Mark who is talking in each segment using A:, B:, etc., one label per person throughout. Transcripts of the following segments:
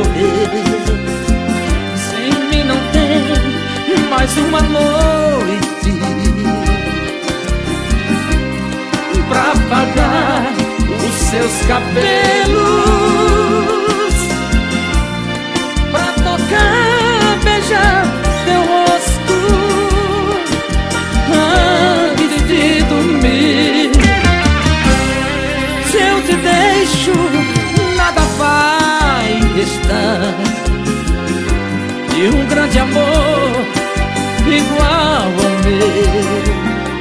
A: morrer. Sem mim não tem mais uma noite pra apagar os seus cabelos, pra tocar, beijar teu rosto antes de dormir. Se eu te deixo, nada vai restar de um grande amor igual ao meu.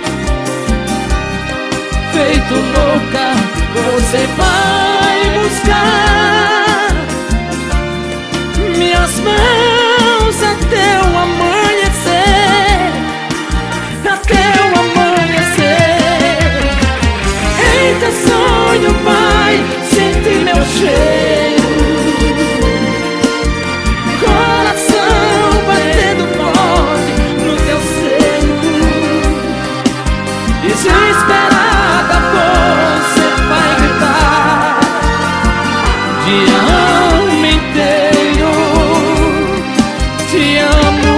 A: Feito louca, você vai buscar minhas mãos até o amanhecer, até o amanhecer. Em teu sonho vai sentir meu cheiro, coração batendo forte no teu seio. Desesperada você vai gritar de alma inteiro, te amo.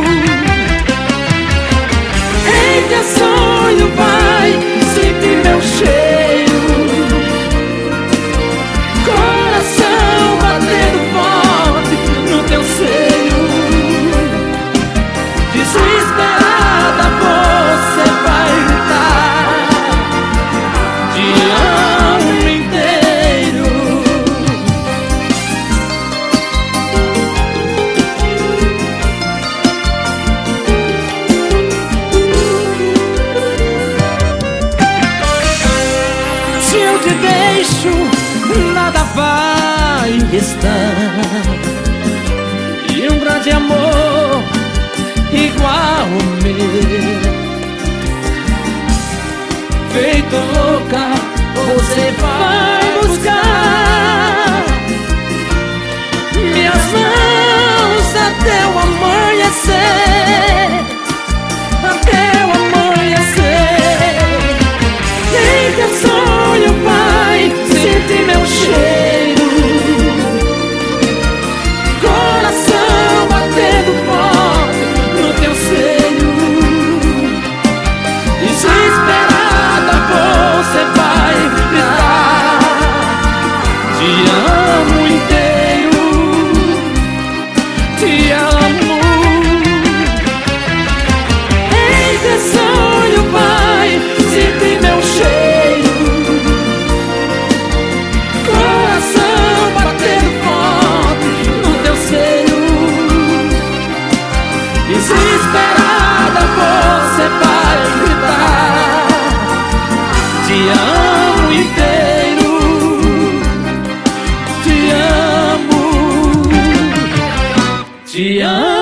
A: Em teu sonho vai sentir meu cheiro, coração batendo forte no teu seio. Desesperada você vai gritar de alma inteiro. Se eu te deixo, nada vai restar e um grande amor igual ao meu. Feito louca, você vai buscar minhas mãos até o amanhecer, até o amanhecer. Em teu sonho vai sentir meu cheiro, coração batendo forte no teu seio. Desesperada você vai gritar te amo inteiro, te amo. Em teu sonho vai sentir meu cheiro, coração batendo forte no teu seio. Desesperada você vai gritar te amo inteiro, te amo, te amo.